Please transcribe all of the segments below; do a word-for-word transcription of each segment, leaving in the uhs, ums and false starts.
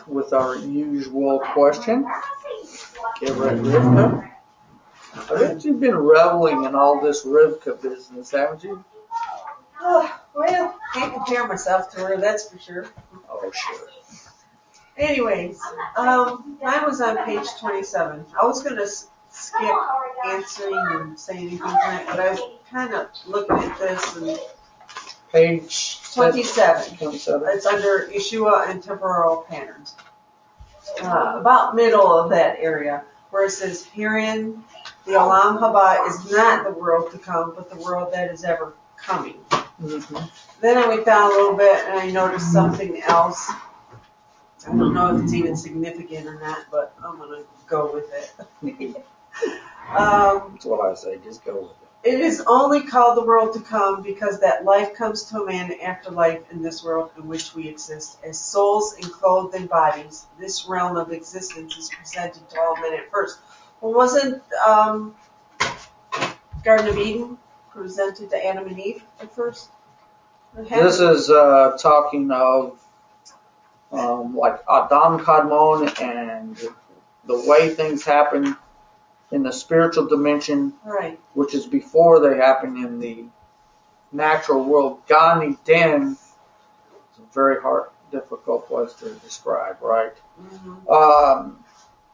with our usual question. Get ready, Rivka. I bet you've been reveling in all this Rivka business, haven't you? Oh, well, can't compare myself to her, that's for sure. Oh, sure. Anyways, um, mine was on page twenty-seven. I was going to s- skip answering and saying anything tonight, but I was kind of looking at this and Page twenty-seven. twenty-seven. It's under Yeshua and temporal patterns. Uh, about middle of that area, where it says, herein the Olam Haba is not the world to come, but the world that is ever coming. Mm-hmm. Then I went down a little bit and I noticed something else. I don't know if it's even significant or not, but I'm going to go with it. um, That's what I say, just go with it. It is only called the world to come because that life comes to a man after life in this world in which we exist. As souls enclosed in bodies, this realm of existence is presented to all men at first. Well, wasn't um, Garden of Eden presented to Adam and Eve at first? This is uh, talking of um, like Adam Kadmon and the way things happen in the spiritual dimension, right, which is before they happen in the natural world. Gan Eden is a very hard, difficult place to describe, right? Mm-hmm. Um,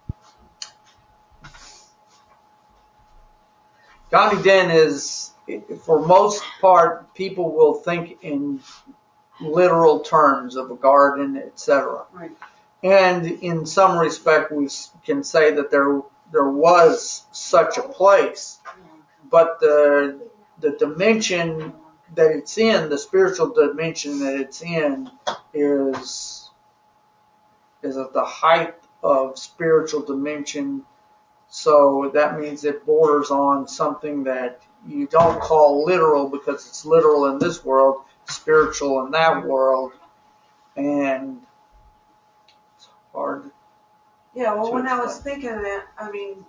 Gan Eden is, for most part, people will think in literal terms of a garden, et cetera. Right. And in some respect, we can say that there there was such a place, but the the dimension that it's in, the spiritual dimension that it's in, is is at the height of spiritual dimension. So that means it borders on something that you don't call literal because it's literal in this world, spiritual in that world, and it's hard. Yeah, well, when I was thinking of that, I mean,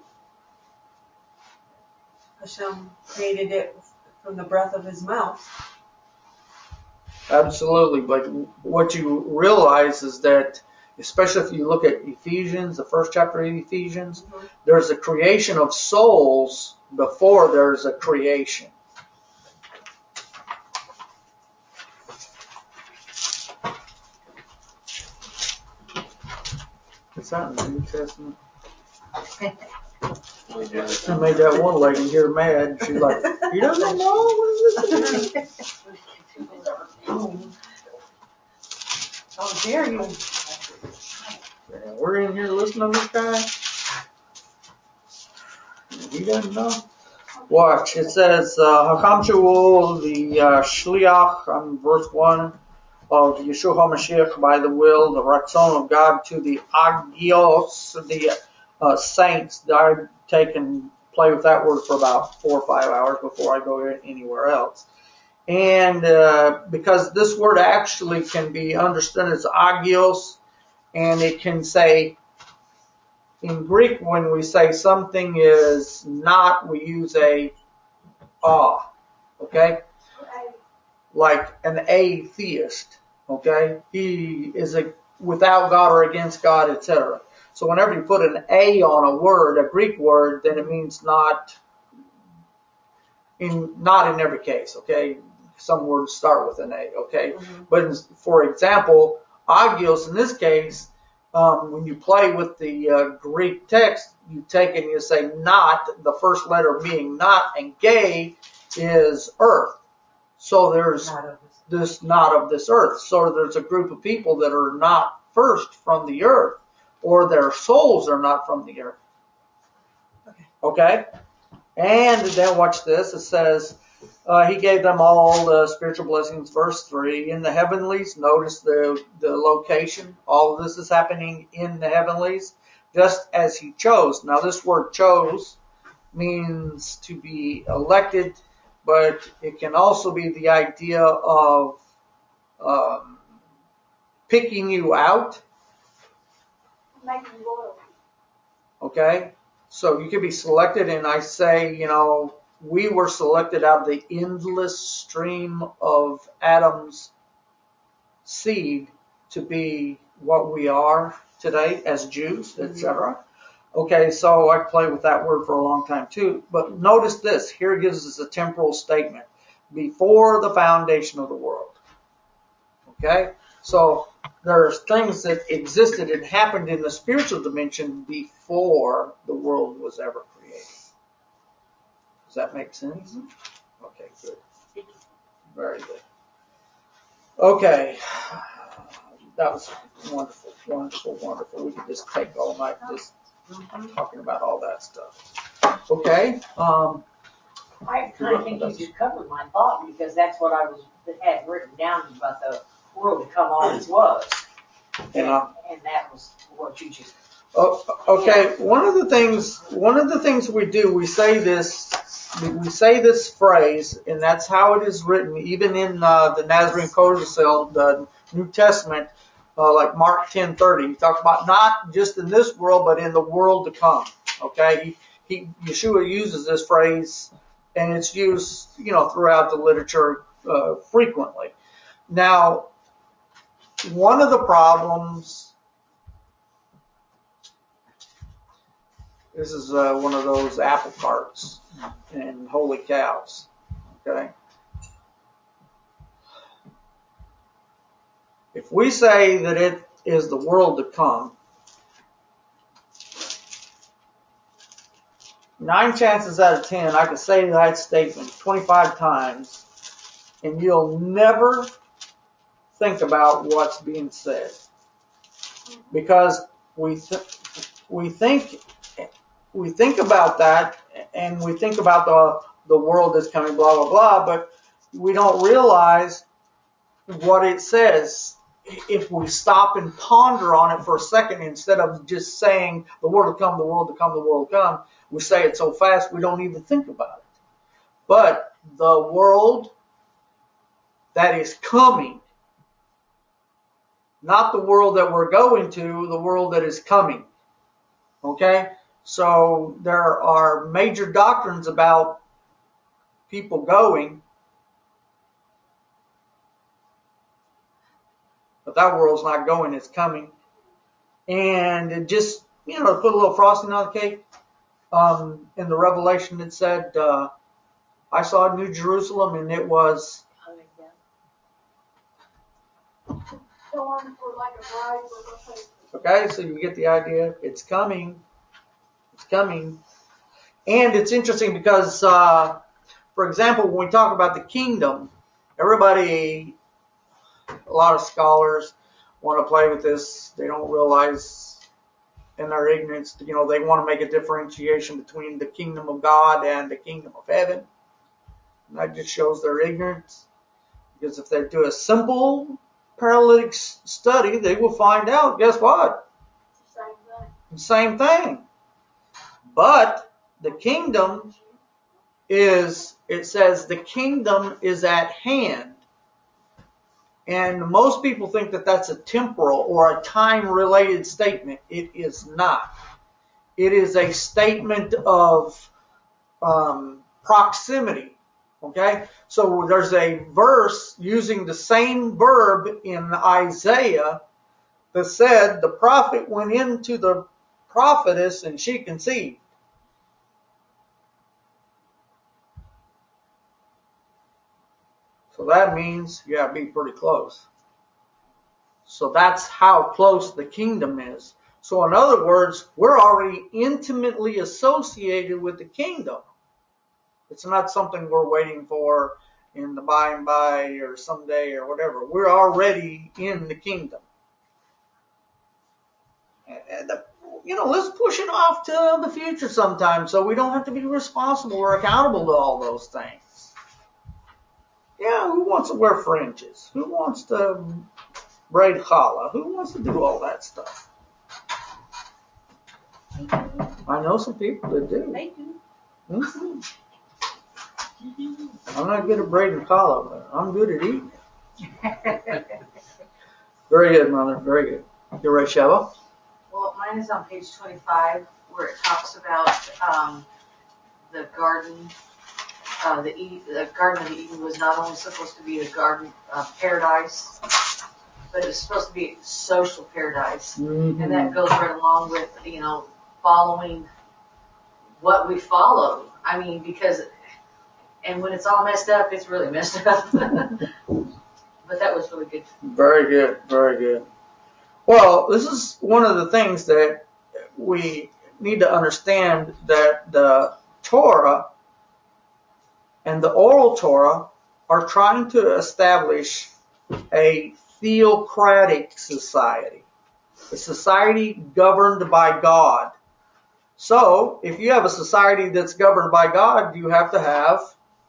Hashem created it from the breath of his mouth. Absolutely, but what you realize is that, especially if you look at Ephesians, the first chapter of Ephesians, mm-hmm. there's a creation of souls before there's a creation. Is that in the New Testament? I made that one lady here mad. She's like, "You don't know what this is?" How dare you? Yeah, we're in here listening to this guy. He doesn't know. Watch. It says, Hakam Shaul, the uh, Shliach, on verse one of Yeshua HaMashiach, by the will, the Ratzon of God, to the Agios, the uh, saints. I take and play with that word for about four or five hours before I go anywhere else. And uh, because this word actually can be understood as Agios, and it can say, in Greek, when we say something is not, we use a ah, okay? Like an atheist, okay? He is a without God or against God, et cetera. So whenever you put an a on a word, a Greek word, then it means not in not in every case, okay? Some words start with an a, okay? Mm-hmm. But for example, agios in this case, um, when you play with the uh, Greek text, you take and you say not, the first letter being not, and gay is earth. So there's this not of this earth. So there's a group of people that are not first from the earth, or their souls are not from the earth. Okay? Okay? And then watch this. It says, uh, he gave them all the spiritual blessings. Verse three, in the heavenlies. Notice the, the location. All of this is happening in the heavenlies, just as he chose. Now this word chose means to be elected, but it can also be the idea of um, picking you out. Okay? So you could be selected, and I say, you know, we were selected out of the endless stream of Adam's seed to be what we are. today as Jews, et cetera. Okay, so I play with that word for a long time too. But notice this. Here it gives us a temporal statement. Before the foundation of the world. Okay? So there's things that existed and happened in the spiritual dimension before the world was ever created. Does that make sense? Okay, good. Very good. Okay. That was wonderful, wonderful, wonderful. We could just take all night just talking about all that stuff. Okay. Um, I kind of think you just covered my thought because that's what I was had written down about the world to come always was. And, yeah. and that was what you just. Oh, okay. One of the things, one of the things we do, we say this, we say this phrase, and that's how it is written, even in uh, the Nazarene Codicil, the New Testament, uh, like Mark ten thirty. He talks about not just in this world, but in the world to come. Okay, he, he Yeshua uses this phrase, and it's used, you know, throughout the literature uh, frequently. Now, one of the problems. This is uh, one of those apple carts and holy cows, okay? If we say that it is the world to come, nine chances out of ten, I can say that statement twenty-five times, and you'll never think about what's being said. Because we th- we think we think about that, and we think about the the world that's coming, blah, blah, blah, but we don't realize what it says if we stop and ponder on it for a second instead of just saying the world will come, the world will come, the world will come. We say it so fast we don't even think about it. But the world that is coming, not the world that we're going to, the world that is coming. Okay? So there are major doctrines about people going, but that world's not going, it's coming. And it just, you know, to put a little frosting on the cake, um, in the Revelation it said, uh, I saw New Jerusalem and it was, okay, so you get the idea. It's coming. It's coming. And it's interesting because, uh, for example, when we talk about the kingdom, everybody, a lot of scholars want to play with this. They don't realize in their ignorance, you know, they want to make a differentiation between the kingdom of God and the kingdom of heaven. And that just shows their ignorance. Because if they do a simple paralytic study, they will find out, guess what? Same thing. The same thing. But the kingdom is, it says the kingdom is at hand. And most people think that that's a temporal or a time-related statement. It is not. It is a statement of um, proximity. Okay? So there's a verse using the same verb in Isaiah that said the prophet went into the prophetess and she conceived. So that means you have to be pretty close. So that's how close the kingdom is. So in other words, we're already intimately associated with the kingdom. It's not something we're waiting for in the by and by or someday or whatever. We're already in the kingdom. And the, you know, let's push it off to the future sometime so we don't have to be responsible or accountable to all those things. Yeah, who wants to wear fringes? Who wants to braid challah? Who wants to do all that stuff? I know some people that do. They do. Mm-hmm. I'm not good at braiding challah, but I'm good at eating. Very good, Mother. Very good. You ready, Sheva? Well, mine is on page twenty-five, where it talks about um, the garden. Uh, the, Eden, the Garden of Eden was not only supposed to be a garden of paradise, but it's supposed to be social paradise. Mm-hmm. And that goes right along with, you know, following what we follow. I mean, because, and when it's all messed up, it's really messed up. But that was really good. Very good, very good. Well, this is one of the things that we need to understand, that the Torah and the oral Torah are trying to establish a theocratic society, a society governed by God. So, if you have a society that's governed by God, you have to have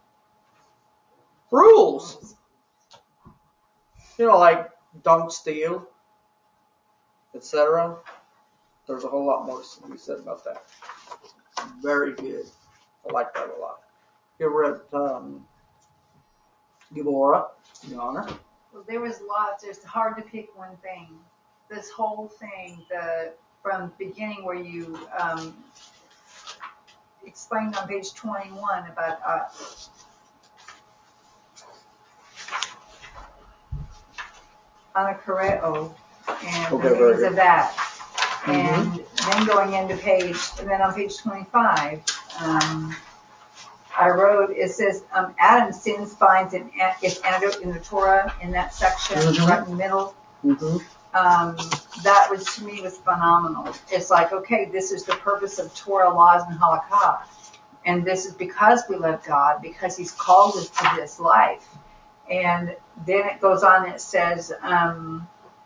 rules. You know, like don't steal, et cetera. There's a whole lot more to be said about that. Very good. I like that a lot. You read um, Deborah, Your Honor. Well, there was lots. It's hard to pick one thing. This whole thing, the from beginning where you um, explained on page twenty-one about uh, anakareo and Okay, the very meanings good. of that. Mhm. And then going into page, and then on page twenty-five, um, I wrote, it says, um, Adam sins finds an, its antidote in the Torah, in that section, Mhm. right in the middle. Mm-hmm. Um, that was, to me, was phenomenal. It's like, okay, this is the purpose of Torah, laws, and halakha. And this is because we love God, because He's called us to this life. And then it goes on and it says, um,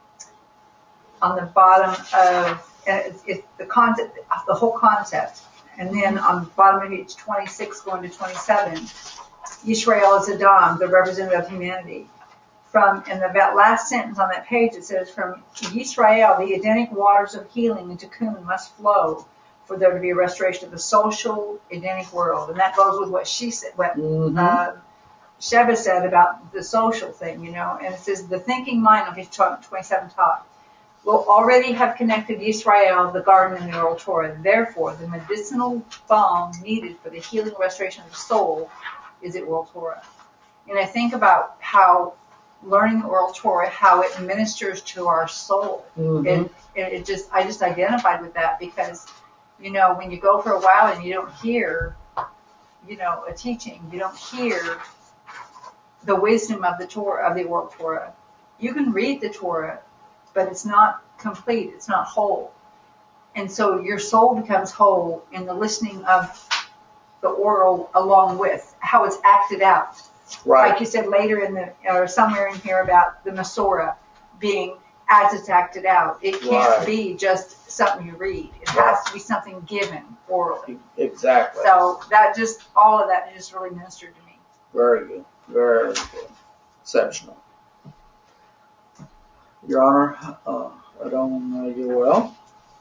on the bottom of, and it's, it's the concept, the whole concept. And then on the bottom of page twenty-six going to twenty-seven, Yisrael is Adam, the representative of humanity. From, in the last sentence on that page, it says, from Yisrael, the Edenic waters of healing and tikkun must flow for there to be a restoration of the social Edenic world. And that goes with what she said, what Mm-hmm. uh, Sheba said about the social thing, you know. And it says, the thinking mind on page twenty-seven top will already have connected Yisrael, the garden, and the oral Torah. Therefore, the medicinal balm needed for the healing restoration of the soul is the oral Torah. And I think about how learning the oral Torah, how it ministers to our soul. Mm-hmm. It, it, it just, I just identified with that because, you know, when you go for a while and you don't hear, you know, a teaching, you don't hear the wisdom of the Torah, of the oral Torah. You can read the Torah, but it's not complete. It's not whole. And so your soul becomes whole in the listening of the oral along with how it's acted out. Right. Like you said later in the, or somewhere in here about the Masorah being as it's acted out. It can't Right. be just something you read. It has to be something given orally. Exactly. So that just, all of that just really ministered to me. Very good. Very good. Exceptional. Your Honor, uh, I don't know you well.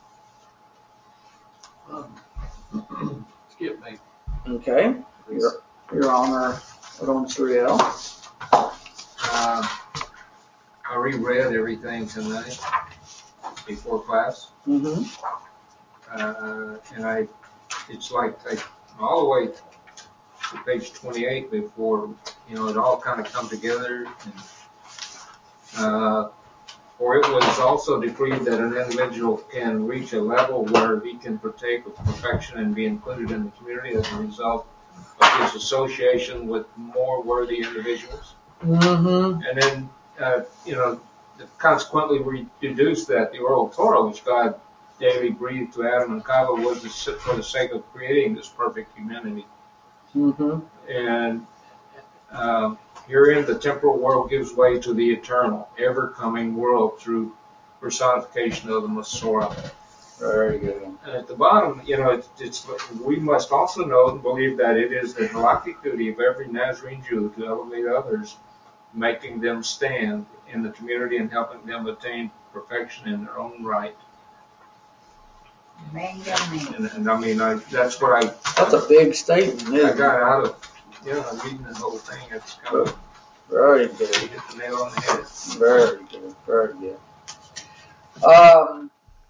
Um, skip me. Okay. Your, Your Honor, I don't Sriel. Uh, I reread everything tonight before class, Mm-hmm. uh, and I, it's like I, all the way to page twenty-eight before, you know, it all kind of come together. And, uh, for it was also decreed that an individual can reach a level where he can partake of perfection and be included in the community as a result of his association with more worthy individuals. Mm-hmm. And then, uh, you know, consequently we deduced that the oral Torah, which God daily breathed to Adam and Chava, was for the sake of creating this perfect humanity. Mm-hmm. And um, herein the temporal world gives way to the eternal, ever-coming world through personification of the Masorah. Very good. And at the bottom, you know, it's, it's, we must also know and believe that it is the halakhic duty of every Nazarene Jew to elevate others, making them stand in the community and helping them attain perfection in their own right. Amen, amen. And, and I mean, I, that's what I, That's a big statement, I isn't got it? out of, you know, reading the whole thing. It's kind of, Very you good. hit the nail on the head. Very good. Very good. Um,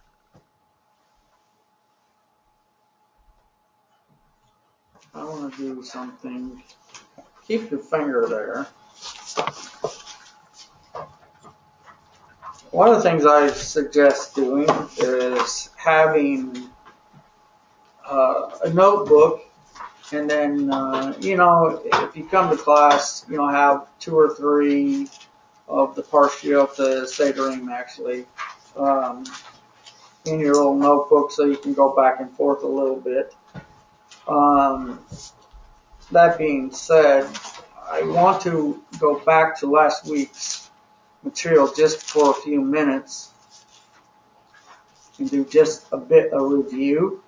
I want to do something. Keep your finger there. one of the things I suggest doing is having uh, a notebook, and then, uh, you know, if you come to class, you know, have two or three of the Parshiot Sederim actually um, in your little notebook so you can go back and forth a little bit. Um, that being said, I want to go back to last week's material just for a few minutes and do just a bit of review,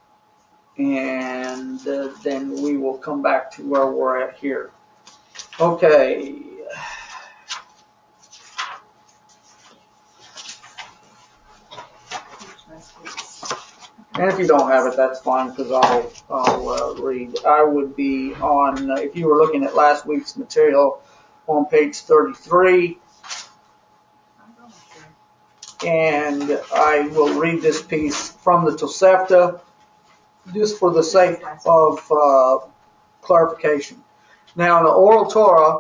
and uh, then we will come back to where we're at here. Okay. And if you don't have it, that's fine, because I'll, I'll uh, read. I would be on, uh, if you were looking at last week's material, on page thirty-three. And I will read this piece from the Tosefta, just for the sake of uh, clarification. Now, in the Oral Torah,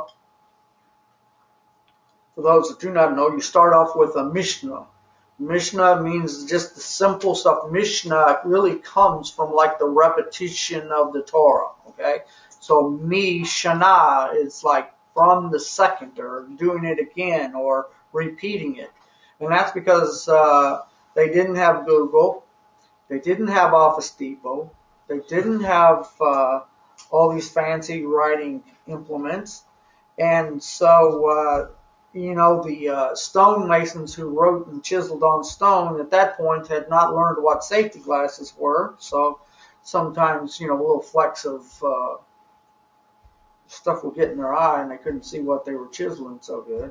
for those that do not know, you start off with a Mishnah. Mishnah means just the simple stuff. Mishnah really comes from like the repetition of the Torah, okay? So Mishnah is like from the second, or doing it again, or repeating it. And that's because uh, they didn't have Google, they didn't have Office Depot, they didn't have uh, all these fancy writing implements. And so, uh, you know, the uh, stonemasons who wrote and chiseled on stone at that point had not learned what safety glasses were. So sometimes, you know, little flecks of uh, stuff would get in their eye and they couldn't see what they were chiseling so good.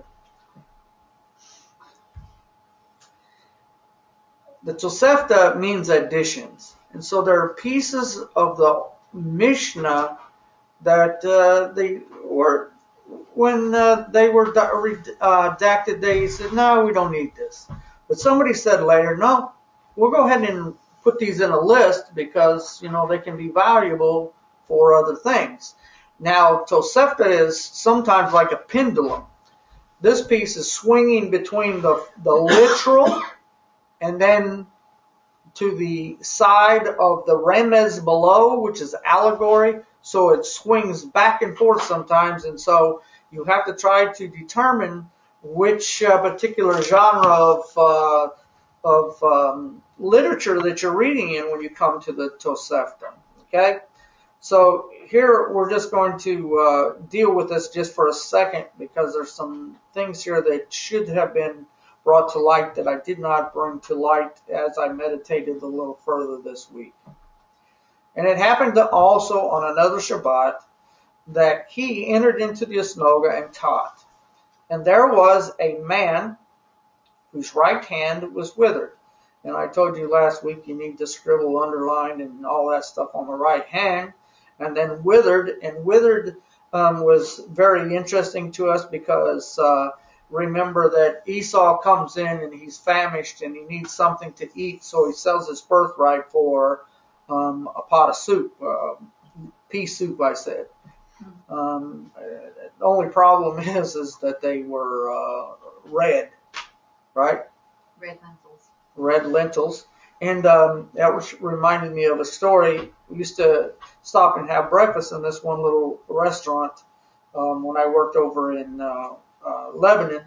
The Tosefta means additions. And so there are pieces of the Mishnah that uh, they were, when uh, they were uh, redacted, they said, no, we don't need this. But somebody said later, no, we'll go ahead and put these in a list because, you know, they can be valuable for other things. Now, Tosefta is sometimes like a pendulum. This piece is swinging between the, the literal and then to the side of the remez below, which is allegory. So it swings back and forth sometimes, and so you have to try to determine which uh, particular genre of uh, of um, literature that you're reading in when you come to the Tosefta. Okay, so here we're just going to uh, deal with this just for a second because there's some things here that should have been brought to light that I did not bring to light as I meditated a little further this week. And it happened to also on another Shabbat that he entered into the synagogue and taught. And there was a man whose right hand was withered. And I told you last week you need to scribble, underline, and all that stuff on the right hand. And then withered, and withered um, was very interesting to us because uh, remember that Esau comes in and he's famished and he needs something to eat, so he sells his birthright for um, a pot of soup, uh, pea soup, I said. Um, the only problem is, is that they were uh, red, right? Red lentils. Red lentils. And um, that was reminded me of a story. We used to stop and have breakfast in this one little restaurant um, when I worked over in uh, uh, Lebanon.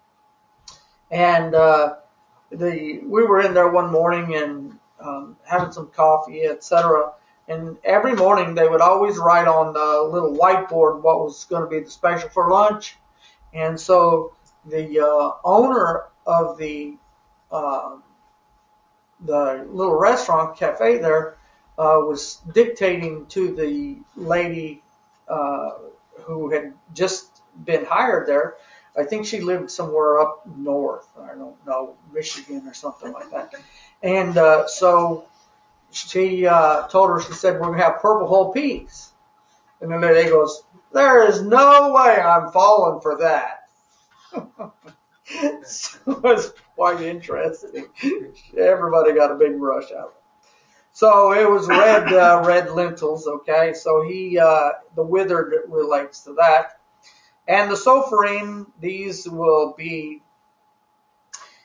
And uh, the we were in there one morning and um, having some coffee, et cetera. And every morning they would always write on the little whiteboard what was going to be the special for lunch. And so the uh, owner of the uh, the little restaurant cafe there uh, was dictating to the lady uh, who had just been hired there. I think she lived somewhere up north. I don't know, Michigan or something like that. And uh, so she uh, told her, she said, we're going to have purple whole peas. And the lady goes, there is no way I'm falling for that. So it was quite interesting. Everybody got a big rush out of it. So it was red, uh, red lentils, okay? So he, uh, the withered relates to that. And the Sopharim, these will be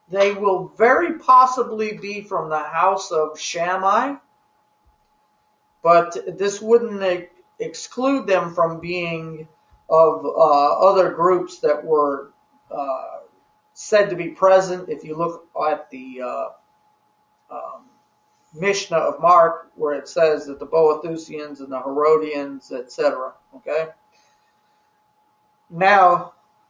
they will very possibly be from the house of Shammai, but this wouldn't exclude them from being of uh, other groups that were uh, said to be present. If you look at the uh, um, Mishnah of Mark, where it says that the Boethusians and the Herodians, et cetera. Okay. Now,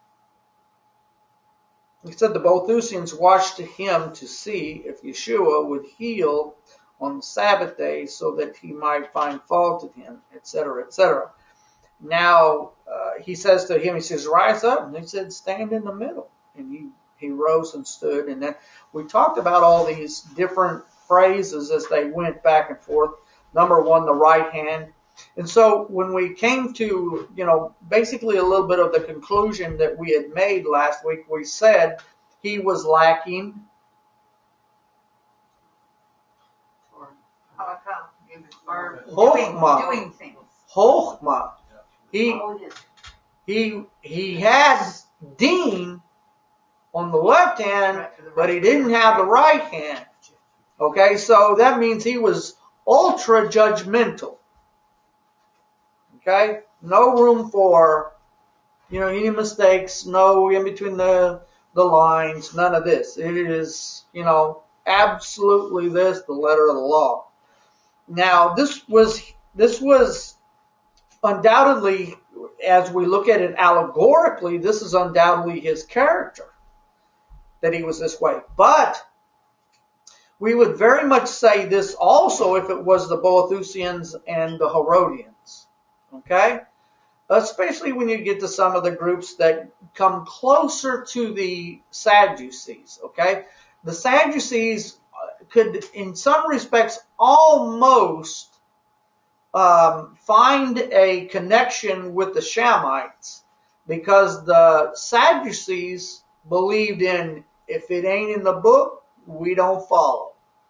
he said the Boethusians watched him to see if Yeshua would heal on the Sabbath day so that he might find fault with him, et cetera, et cetera. Now, uh, he says to him, he says, rise up. And he said, stand in the middle. And he, he rose and stood. And then we talked about all these different phrases as they went back and forth. Number one, the right hand. And so when we came to, you know, basically a little bit of the conclusion that we had made last week, we said he was lacking Or doing, Chokhmah. doing things. Chokhmah. He, Oh, it is. he, he had Deen on the left hand, but he didn't have the right hand. Okay, so that means he was ultra judgmental. Okay, no room for, you know, any mistakes, no in between the, the lines, none of this. It is, you know, absolutely this, the letter of the law. Now, this was, this was undoubtedly, as we look at it allegorically, this is undoubtedly his character, that he was this way. But we would very much say this also if it was the Boethusians and the Herodians. Okay? Especially when you get to some of the groups that come closer to the Sadducees. Okay? The Sadducees could, in some respects, almost um, find a connection with the Shammites, because the Sadducees believed in, if it ain't in the book, we don't follow.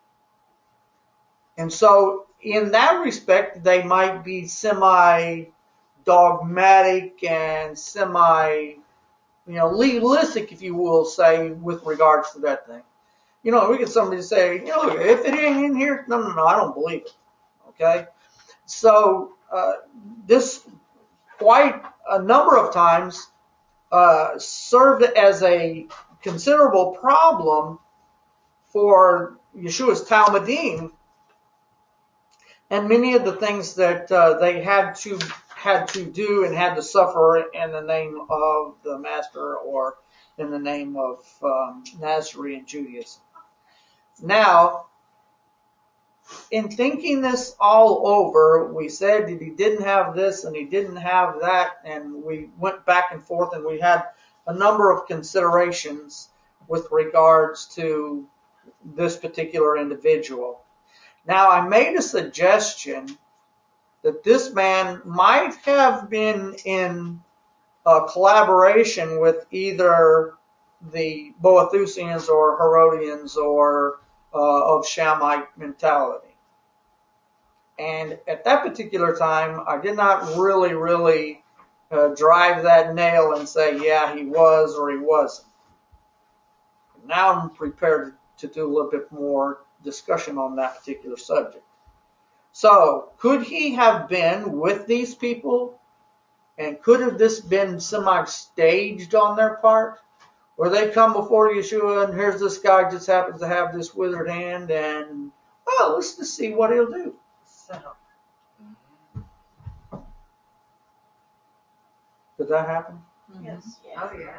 And so, in that respect, they might be semi-dogmatic and semi, you know, legalistic, if you will say, with regards to that thing. You know, we get somebody to say, you know, if it ain't in here, no, no, no, I don't believe it. Okay? So, uh, this quite a number of times uh, served as a considerable problem for Yeshua's Talmudim, and many of the things that uh, they had to had to do and had to suffer in the name of the Master, or in the name of um, Nazarene Judaism. Now, in thinking this all over, we said that he didn't have this and he didn't have that, and we went back and forth, and we had a number of considerations with regards to this particular individual. Now, I made a suggestion that this man might have been in a collaboration with either the Boethusians or Herodians, or uh, of Shammite mentality. And at that particular time, I did not really, really uh, drive that nail and say, yeah, he was or he wasn't. Now I'm prepared to do a little bit more discussion on that particular subject. So, could he have been with these people? And could have this been semi-staged on their part? Where they come before Yeshua, and here's this guy just happens to have this withered hand, and, well, let's just see what he'll do. So, Did that happen? yes. Oh, yeah.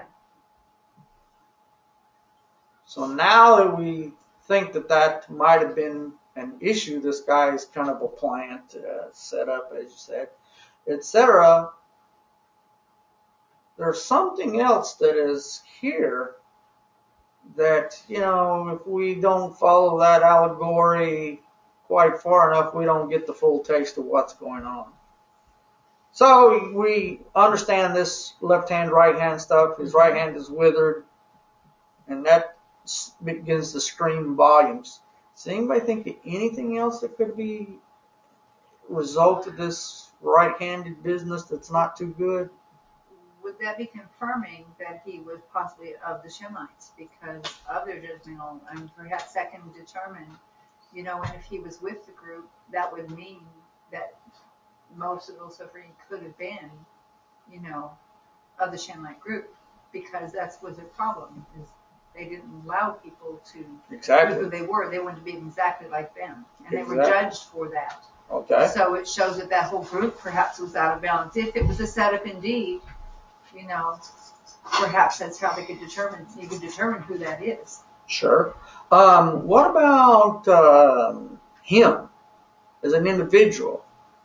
So now that we think that that might have been an issue, this guy is kind of a plant, uh, set up, as you said, et cetera, there's something else that is here that, you know, if we don't follow that allegory quite far enough, we don't get the full taste of what's going on. So we understand this left hand, right hand stuff. His right hand is withered, and that begins to scream volumes. Does anybody think of anything else that could be result of this right-handed business that's not too good? would that be confirming that he was possibly of the Shemites because of their judgmental, and perhaps that can determine, you know, and if he was with the group, that would mean that most of those suffering could have been, you know, of the Shemite group, because that's was their problem, is they didn't allow people to Exactly. be who they were. They wanted to be exactly like them, and they Exactly. were judged for that. Okay. So it shows that that whole group perhaps was out of balance. If it was a setup indeed, you know, perhaps that's how they could determine, you could determine who that is. Sure. Um, what about um, him as an individual?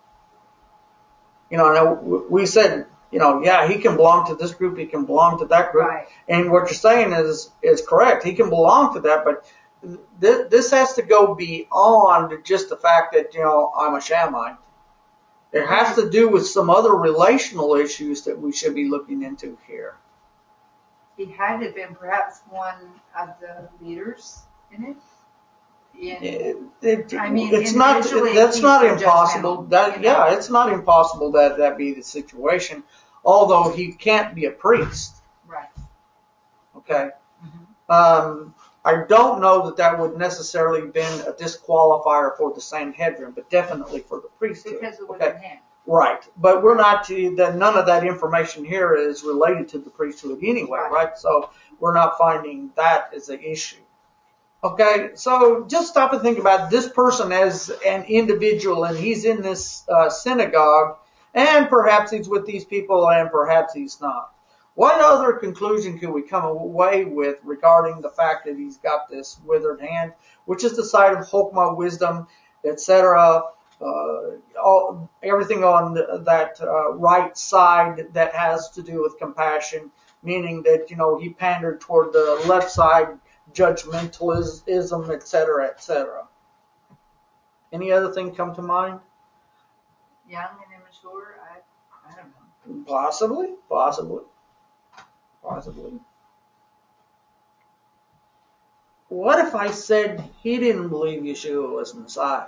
You know, now we said, you know, yeah, he can belong to this group, he can belong to that group. Right. And what you're saying is is correct. He can belong to that, but th- this has to go beyond just the fact that, you know, I'm a Shamite. It has to do with some other relational issues that we should be looking into here. He had to have been perhaps one of the leaders in it. In, It, it, I mean, it's not. individually, That's he's not so impossible. judgmental, That you know. yeah, it's not impossible that that be the situation. Although he can't be a priest. Right. Okay. Mm-hmm. Um, I don't know that that would necessarily been a disqualifier for the Sanhedrin, but definitely for the priesthood. Because it was Okay. in him. Right, but we're not to, that none of that information here is related to the priesthood anyway, Right. right? So we're not finding that as an issue. Okay, so just stop and think about this person as an individual, and he's in this uh, synagogue, and perhaps he's with these people, and perhaps he's not. What other conclusion can we come away with regarding the fact that he's got this withered hand, which is the side of Chokmah, wisdom, et cetera, uh, all, everything on the, that uh, right side that has to do with compassion, meaning that, you know, he pandered toward the left side, judgmentalism, et cetera, et cetera. Any other thing come to mind? Young and immature, I, I don't know. Possibly, possibly, possibly. What if I said he didn't believe Yeshua was Messiah?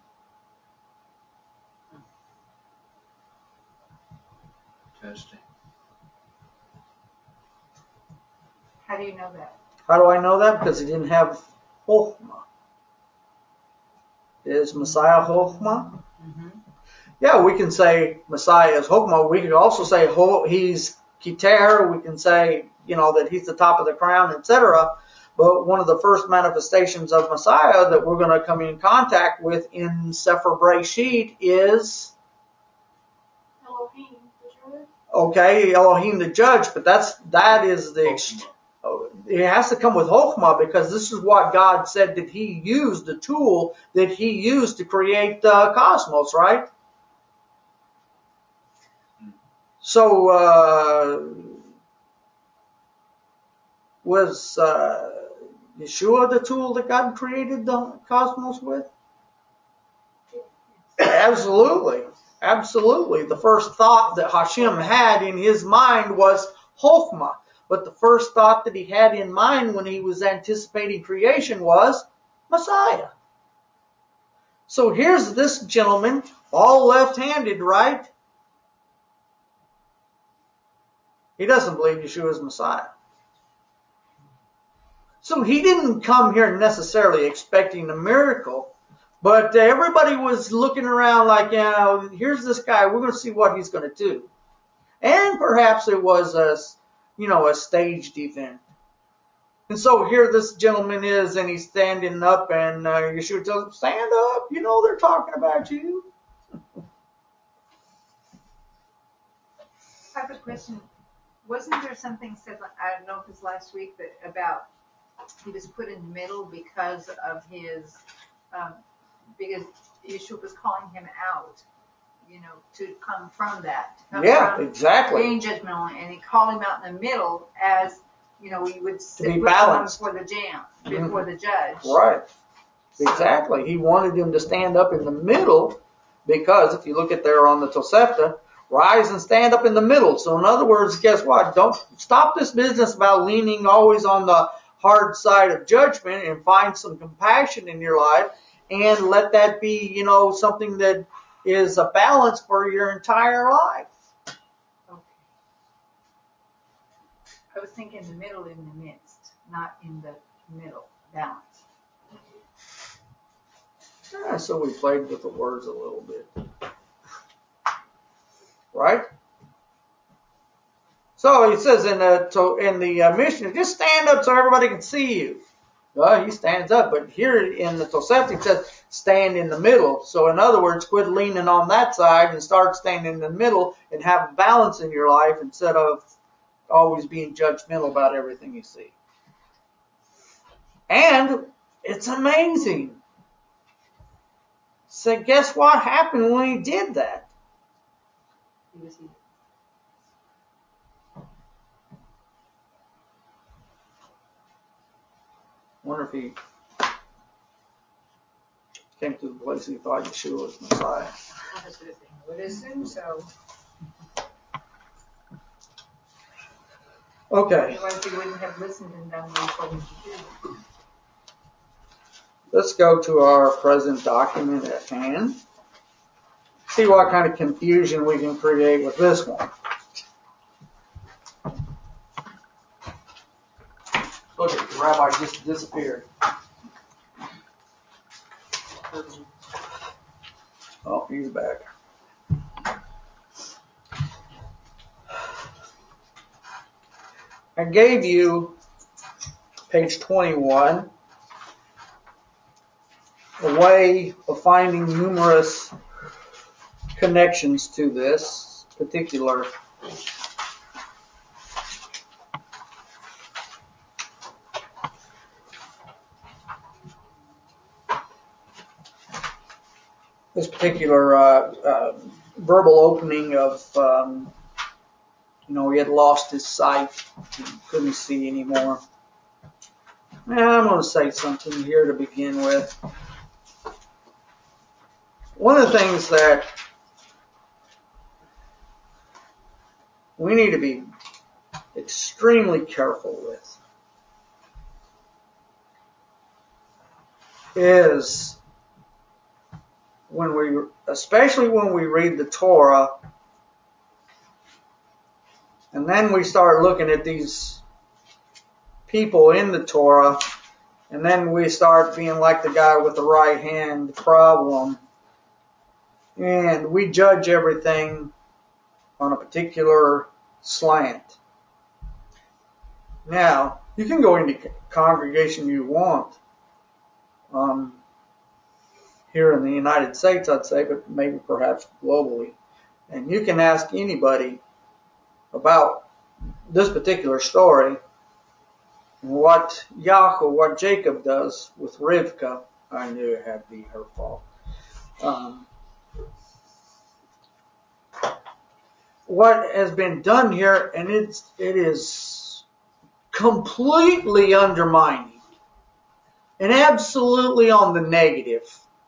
Testing. How do you know that? How do I know that? Because he didn't have Chokhmah. Is Messiah Chokhmah? Mm-hmm. Yeah, we can say Messiah is Chokhmah. We can also say ho- he's Keter. We can say, you know, that he's the top of the crown, et cetera. But one of the first manifestations of Messiah that we're going to come in contact with in Sefer Breshit is Elohim, the judge. okay, Elohim the judge. But that's that is the ex- it has to come with Chokhmah, because this is what God said that He used, the tool that He used to create the cosmos, right? So uh, was uh, Yeshua the tool that God created the cosmos with? Absolutely. Absolutely. The first thought that Hashem had in his mind was Chokhmah. But the first thought that he had in mind when he was anticipating creation was Messiah. So here's this gentleman, all left-handed, right? He doesn't believe Yeshua is Messiah. So he didn't come here necessarily expecting a miracle, but everybody was looking around like, you know, here's this guy, we're going to see what he's going to do. And perhaps it was a, you know, a staged event. And so here this gentleman is, and he's standing up, and uh, Yeshua tells him, stand up, you know they're talking about you. I have a question. Wasn't there something said, I don't know if it was last week, but about he was put in the middle because of his, um, because Yeshua was calling him out, you know, to come from that. To come Yeah, from exactly. being judgmental, and he called him out in the middle as, you know, he would sit be with balanced. him before the jam, before Mhm. the judge. Right. Exactly. He wanted him to stand up in the middle, because if you look at there on the Tosefta, rise and stand up in the middle. So in other words, guess what? Don't stop this business about leaning always on the hard side of judgment, and find some compassion in your life, and let that be, you know, something that is a balance for your entire life. Okay. I was thinking the middle in the midst, not in the middle, balance. Yeah, so we played with the words a little bit. Right? So he says in the, in the uh, mission, just stand up so everybody can see you. Well, he stands up, but here in the Tosefta it says stand in the middle. So in other words, quit leaning on that side and start standing in the middle and have balance in your life instead of always being judgmental about everything you see. And it's amazing. So guess what happened when he did that? He was healed. Wonder if he came to the place he thought Yeshua was Messiah. I would assume so. Okay. Otherwise he wouldn't have listened and done what he told him to do. Let's go to our present document at hand. See what kind of confusion we can create with this one. Look at the rabbi just disappeared. Oh, he's back. I gave you page twenty-one, a way of finding numerous connections to this particular this particular uh, uh, verbal opening of, um, you know, he had lost his sight, he couldn't see anymore. And I'm going to say something here to begin with. One of the things that we need to be extremely careful with is when we, especially when we read the Torah, and then we start looking at these people in the Torah, and then we start being like the guy with the right hand problem, and we judge everything on a particular slant. Now, you can go into congregation you want, um, here in the United States, I'd say, but maybe perhaps globally, and you can ask anybody about this particular story, what Yaakov, what Jacob does with Rivka. I knew it had to be her fault. Um, what has been done here, and it's, it is completely undermining and absolutely on the negative.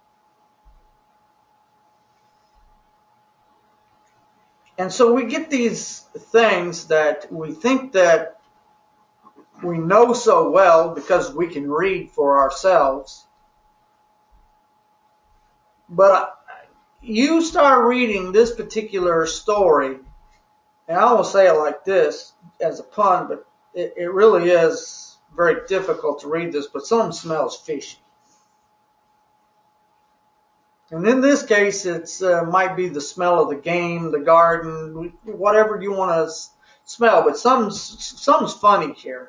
And so we get these things that we think that we know so well because we can read for ourselves. But you start reading this particular story, and I will say it like this as a pun, but it, it really is very difficult to read this, but something smells fishy. And in this case, it's uh, might be the smell of the game, the garden, whatever you want to smell, but something's, something's funny here.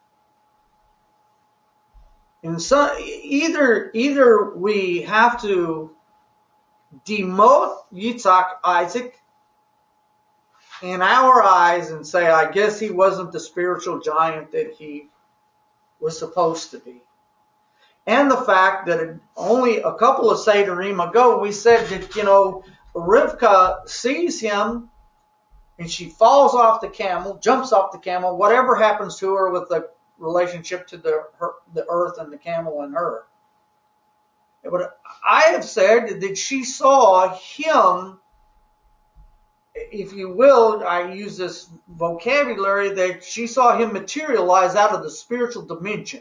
And so either, either we have to demote Yitzhak, Isaac, in our eyes and say, I guess he wasn't the spiritual giant that he was supposed to be. And the fact that only a couple of Sederim ago, we said that, you know, Rivka sees him and she falls off the camel, jumps off the camel, whatever happens to her with the relationship to the, her, the earth and the camel and her. But I have said that she saw him, if you will, I use this vocabulary, that she saw him materialize out of the spiritual dimension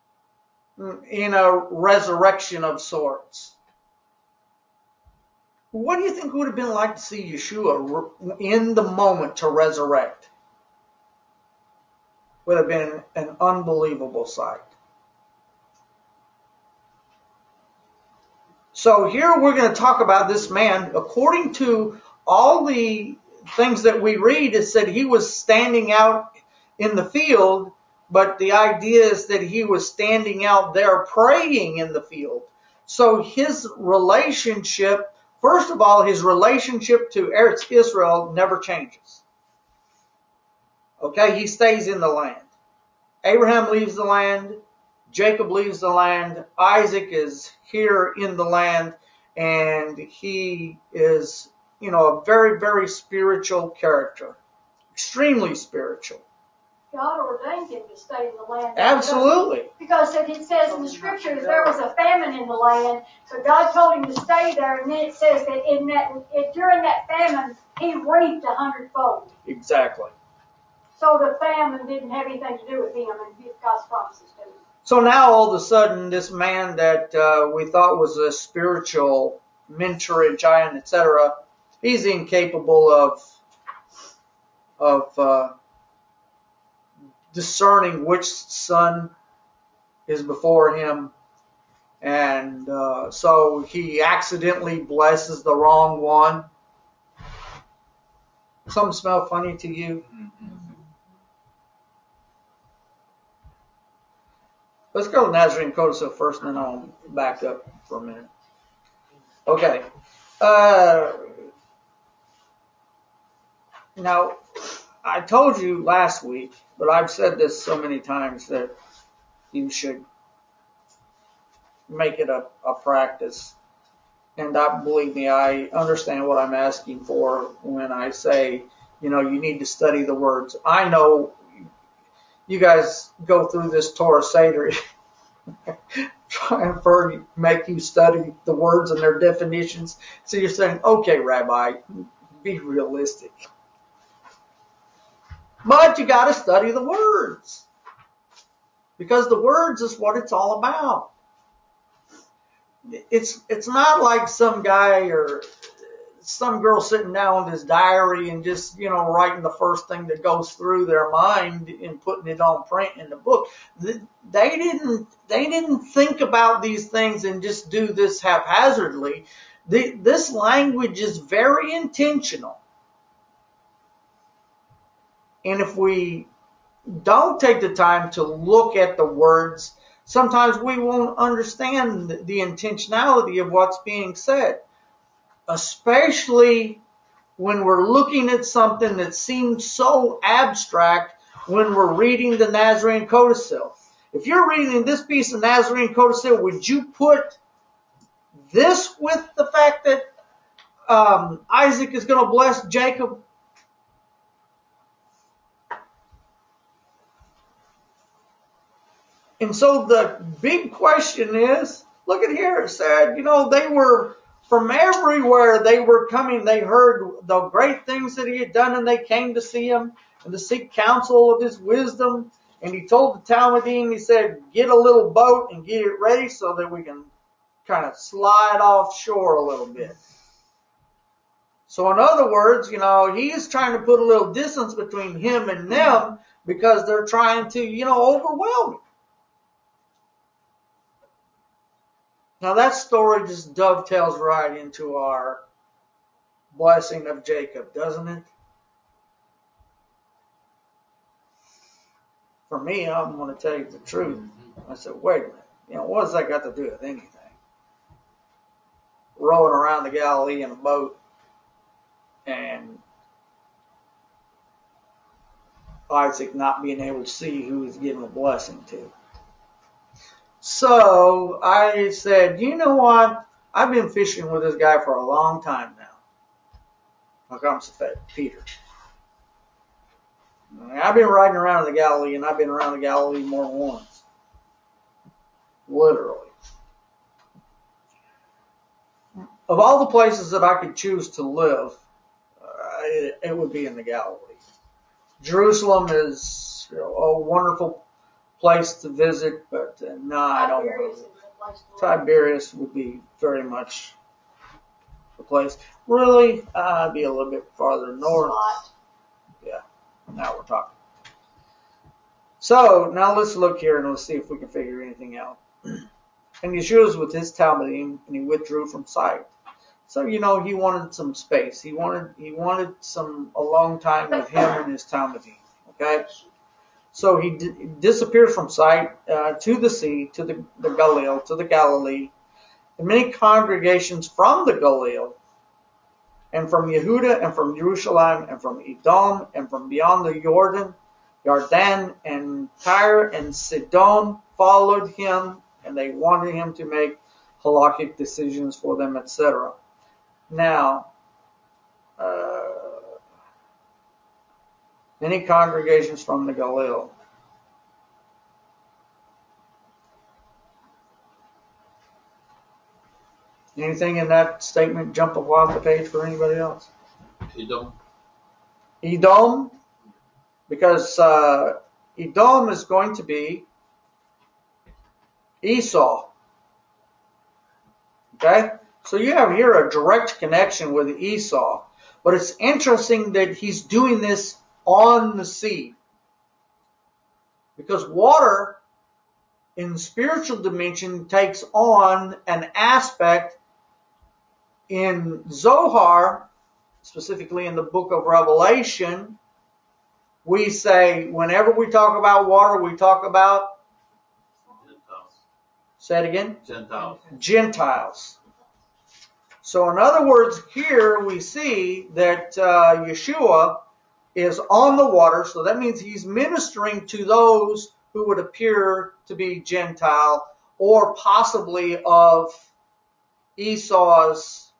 in a resurrection of sorts. What do you think it would have been like to see Yeshua in the moment to resurrect? Would have been an unbelievable sight. So here we're going to talk about this man. According to all the things that we read, it said he was standing out in the field, but the idea is that he was standing out there praying in the field. So his relationship, first of all, his relationship to Eretz Israel never changes. Okay, he stays in the land. Abraham leaves the land. Jacob leaves the land. Isaac is here in the land, and he is, you know, a very, very spiritual character. Extremely spiritual. God ordained him to stay in the land. Absolutely. Because it says in the scriptures there was a famine in the land, so God told him to stay there, and then it says that in that it, during that famine he reaped a hundredfold. Exactly. So the famine didn't have anything to do with him, and God's promises to him. So now all of a sudden, this man that uh, we thought was a spiritual mentor, giant, et cetera, he's incapable of of uh, discerning which son is before him, and uh, so he accidentally blesses the wrong one. Something smell funny to you? Let's go to Nazarene Codicil first, and then I'll back up for a minute. Okay. Uh, now, I told you last week, but I've said this so many times that you should make it a, a practice. And I, believe me, I understand what I'm asking for when I say, you know, you need to study the words. I know you guys go through this Torah Seder trying to make you study the words and their definitions. So you're saying, okay, Rabbi, be realistic. But you got to study the words. Because the words is what it's all about. It's it's not like some guy or some girl sitting down with his diary and just, you know, writing the first thing that goes through their mind and putting it on print in the book. They didn't, they didn't think about these things and just do this haphazardly. The, this language is very intentional. And if we don't take the time to look at the words, sometimes we won't understand the intentionality of what's being said. Especially when we're looking at something that seems so abstract when we're reading the Nazarene Codicil. If you're reading this piece of Nazarene Codicil, would you put this with the fact that um, Isaac is going to bless Jacob? And so the big question is, look at here, it said, you know, they were from everywhere they were coming. They heard the great things that he had done, and they came to see him and to seek counsel of his wisdom. And he told the Talmudim, he said, get a little boat and get it ready so that we can kind of slide offshore a little bit. So in other words, you know, he's trying to put a little distance between him and them because they're trying to, you know, overwhelm him. Now that story just dovetails right into our blessing of Jacob, doesn't it? For me, I'm going to tell you the truth. I said, wait a minute. You know, what does that got to do with anything? Rowing around the Galilee in a boat and Isaac not being able to see who he's giving a blessing to. So I said, you know what? I've been fishing with this guy for a long time now. Here comes Peter. I've been riding around the Galilee, and I've been around the Galilee more than once. Literally. Of all the places that I could choose to live, uh, it, it would be in the Galilee. Jerusalem is, you know, a wonderful place to visit, but uh, no, I don't want to. Tiberias would be very much the place. Really, uh, be a little bit farther north. Lot. Yeah, now we're talking. So now let's look here and let's see if we can figure anything out. And Yeshua was with his Talmudim, and he withdrew from sight. So you know he wanted some space. He wanted he wanted some alone time with him and his Talmudim. Okay. So he d- disappears from sight uh, to the sea, to the, the Galil, to the Galilee. And many congregations from the Galil, and from Yehuda, and from Jerusalem, and from Edom, and from beyond the Jordan, Yarden, and Tyre, and Sidon followed him, and they wanted him to make halakhic decisions for them, et cetera. Now, uh, many congregations from the Galil. Anything in that statement jump off the page for anybody else? Edom. Edom, because uh, Edom is going to be Esau. Okay? So you have here a direct connection with Esau. But it's interesting that he's doing this on the sea. Because water in spiritual dimension takes on an aspect in Zohar, specifically in the book of Revelation. We say, whenever we talk about water, we talk about, Gentiles. say it again, Gentiles. Gentiles. So in other words, here we see that uh, Yeshua is on the water, so that means he's ministering to those who would appear to be Gentile or possibly of Esau's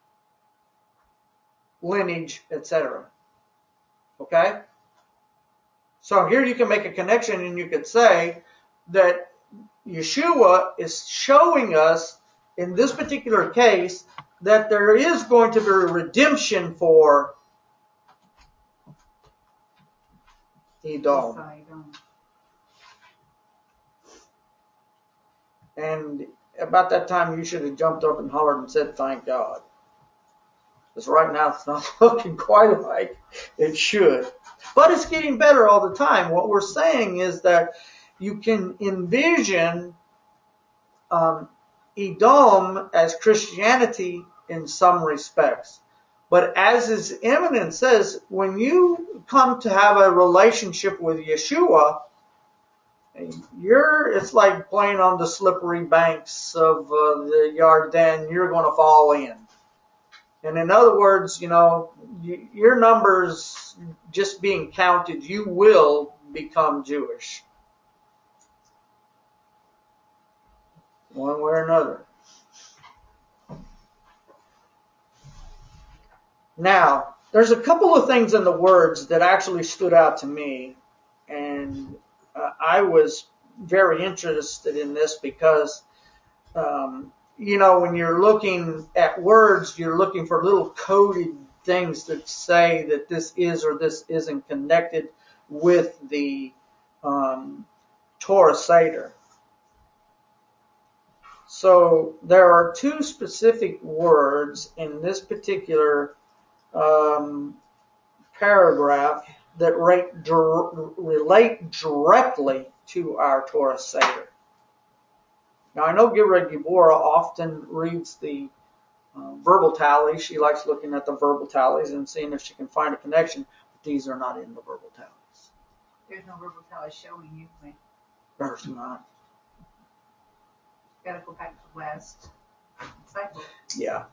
lineage, et cetera. Okay? So here you can make a connection and you could say that Yeshua is showing us in this particular case that there is going to be redemption for Edom. And about that time you should have jumped up and hollered and said, thank God. Because right now it's not looking quite like it should. But it's getting better all the time. What we're saying is that you can envision um, Edom as Christianity in some respects. But as His Eminence says, when you come to have a relationship with Yeshua, you're, it's like playing on the slippery banks of uh, the Yarden. You're going to fall in. And in other words, you know, you, your numbers just being counted, you will become Jewish. One way or another. Now, there's a couple of things in the words that actually stood out to me. And uh, I was very interested in this because, um, you know, when you're looking at words, you're looking for little coded things that say that this is or this isn't connected with the um, Torah Seder. So there are two specific words in this particular um, paragraph that rate, dir- relate directly to our Torah Seder. Now I know Gira Gibora often reads the uh, verbal tallies. She likes looking at the verbal tallies and seeing if she can find a connection. But these are not in the verbal tallies. There's no verbal tally showing you. You There's not. gotta go back to the last cycle. Yeah.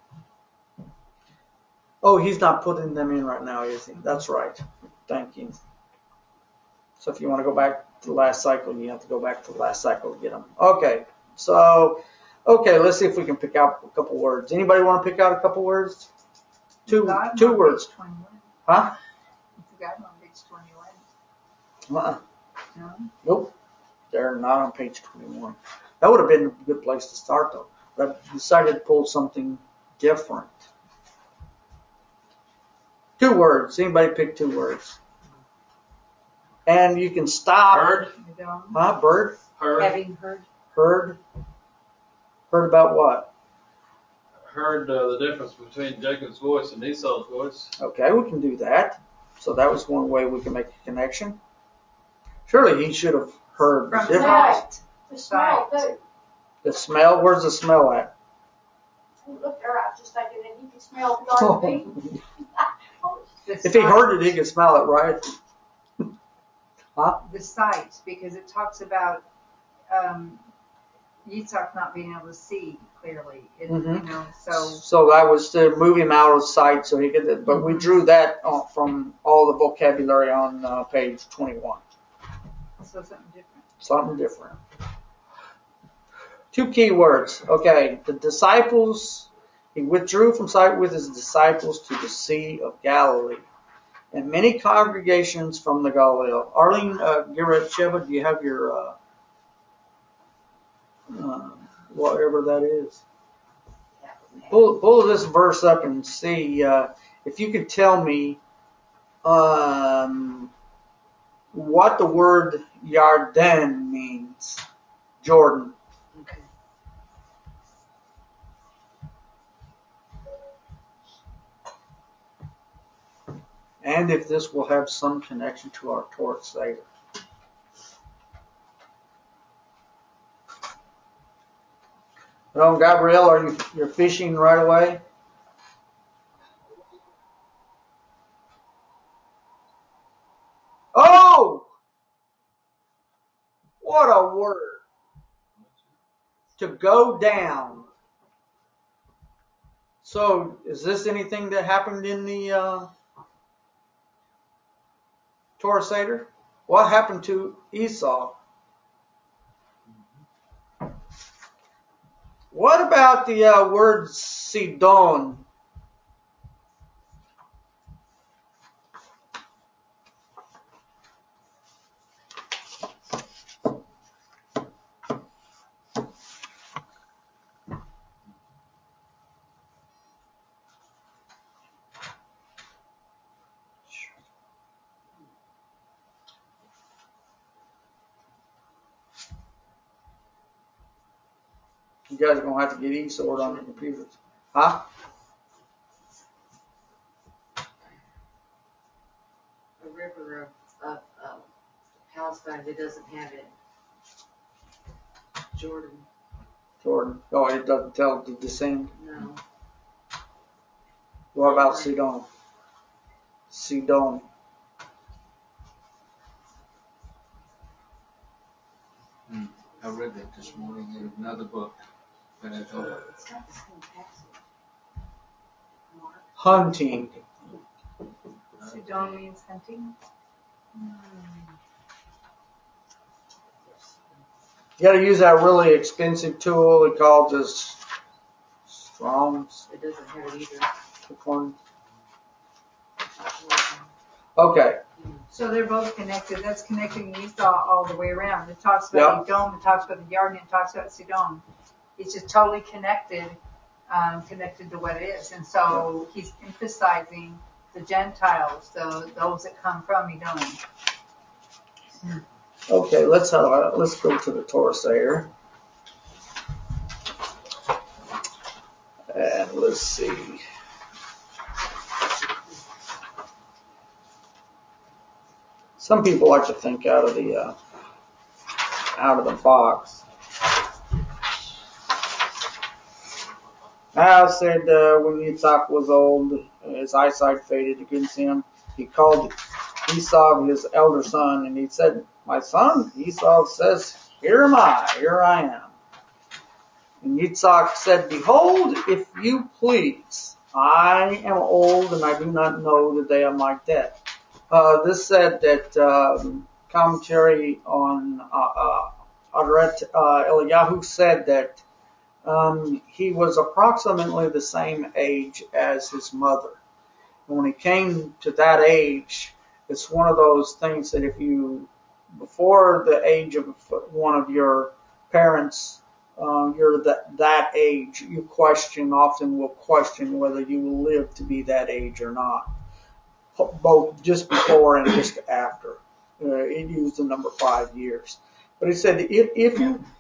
Oh, he's not putting them in right now, is he? That's right. Thank you. So if you want to go back to the last cycle, you have to go back to the last cycle to get them. Okay. So, okay, let's see if we can pick out a couple words. Anybody want to pick out a couple words? Two, God two on words. page twenty-one. Huh? You forgot on page twenty-one. Uh-uh. No? Nope. They're not on page twenty-one. That would have been a good place to start, though. But I decided to pull something different. Two words. Anybody pick two words? And you can stop. Heard. Huh? Bird? Heard. Having heard. Heard? Heard about what? heard uh, the difference between Jacob's voice and Esau's voice. Okay, we can do that. So that was one way we can make a connection. Surely he should have heard the From difference. sight. The smell too. The smell, where's the smell at? He looked there, I was just thinking that he could smell the garden meat. The If he sight. heard it, he could smell it, right? Huh? The sight, because it talks about um, Yitzhak not being able to see clearly. It, Mhm. You know, so So that was to move him out of sight so he could, but we drew that uh, from all the vocabulary on uh, page twenty-one. so something different. Something different. Two key words. Okay, the disciples, he withdrew from sight with his disciples to the Sea of Galilee, and many congregations from the Galilee. Arlene uh, Garrett Sheva, do you have your, uh, uh, whatever that is? Pull, pull this verse up and see uh, if you could tell me um, what the word Yarden means. Jordan. Okay. And if this will have some connection to our Torah Seder. Hello, Gabrielle, are you you're fishing right away? Oh! What a word. To go down. So, is this anything that happened in the uh, Torah Seder? What happened to Esau? What about the uh, word Sidon? You guys are going to have to get Esau on the computers. Huh? A river of, of, of Palestine that doesn't have it. Jordan. Jordan. Oh, it doesn't tell to descend. No. What about Sidon? Sidon. Hmm. I read that this morning in another book that I told her. It's not the same passage. Mark. Hunting. Sidon means hunting. You got to use that really expensive tool. It calls us Strong's. It doesn't have it either. Which one? Okay. So they're both connected. That's connecting Esau all the way around. It talks about Yep. Edom, it talks about the Yarden, it talks about Sidon. It's just totally connected, um, connected to what it is. And so he's emphasizing the Gentiles, the, those that come from Edom. Okay. Let's uh, let's go to the Torah Seder. And let's see. Some people like to think out of the uh, out of the box. Now said uh, when Yitzhak was old, his eyesight faded against him. He called Esau his elder son, and he said, "My son." Esau says, "Here am I. Here I am." And Yitzhak said, "Behold, if you please, I am old and I do not know the day of my death." Uh, this said that um, commentary on uh, uh, Adret uh, Eliyahu said that um, he was approximately the same age as his mother. And when he came to that age, it's one of those things that if you, before the age of one of your parents, uh, you're that, that age, you question, often will question whether you will live to be that age or not. Both just before and just after. Uh, it used the number five years. But he said, if, if you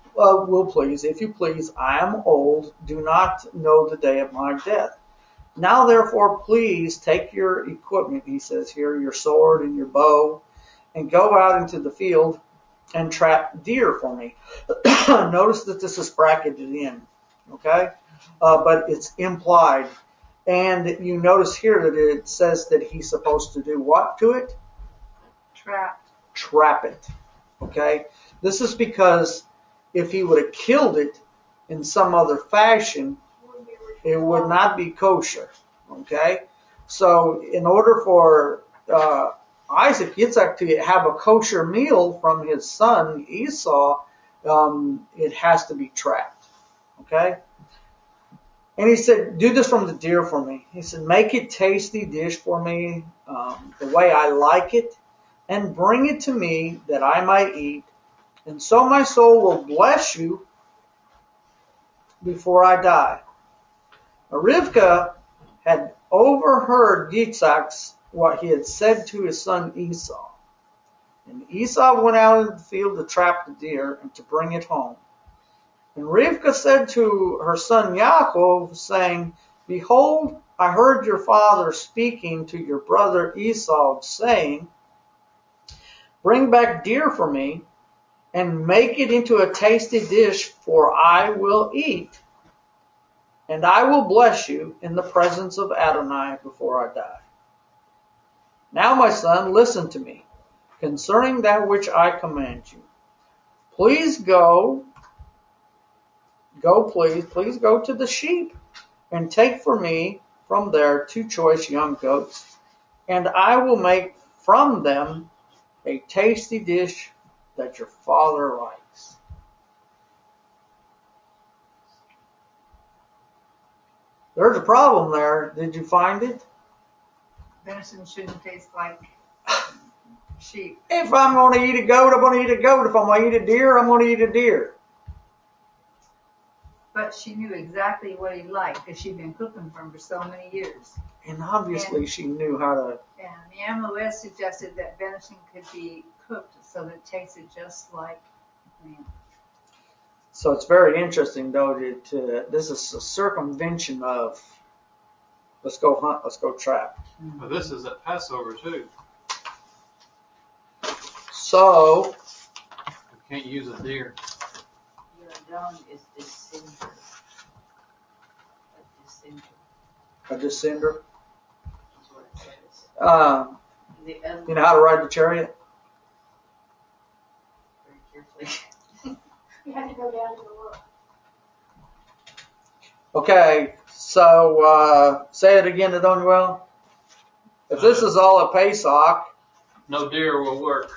uh, will please, if you please, I am old, do not know the day of my death. Now therefore, please take your equipment, he says here, your sword and your bow, and go out into the field and trap deer for me. Notice that this is bracketed in, okay? Uh, but it's implied. And you notice here that it says that he's supposed to do what to it? Trap. Trap it, okay? This is because if he would have killed it in some other fashion, it would not be kosher, okay? So in order for uh, Isaac Yitzhak to have a kosher meal from his son Esau, um, it has to be trapped, okay? And he said, do this from the deer for me. He said, make it tasty dish for me um, the way I like it, and bring it to me that I might eat, and so my soul will bless you before I die. Now, Rivka had overheard Yitzhak's what he had said to his son Esau. And Esau went out in the field to trap the deer and to bring it home. And Rivka said to her son Yaakov, saying, behold, I heard your father speaking to your brother Esau, saying, bring back deer for me, and make it into a tasty dish, for I will eat. And I will bless you in the presence of Adonai before I die. Now, my son, listen to me concerning that which I command you. Please go, go please, please go to the sheep and take for me from there two choice young goats, and I will make from them a tasty dish that your father likes. There's a problem there. Did you find it? Venison shouldn't taste like sheep. If I'm going to eat a goat, I'm going to eat a goat. If I'm going to eat a deer, I'm going to eat a deer. But she knew exactly what he liked because she'd been cooking for him for so many years. And obviously and, she knew how to... And the M O S suggested that venison could be cooked so that it tasted just like lamb. So it's very interesting, though, that uh, this is a circumvention of let's go hunt, let's go trap. But this is at Passover too. So... You can't use a deer. Your dung is descender. A descender A descender. is what it says. Uh, The other you know how to ride the chariot? very carefully. You have to go down to the look. Okay, so uh, say it again, Adonuel. If this is all a Pesach, No deer will work.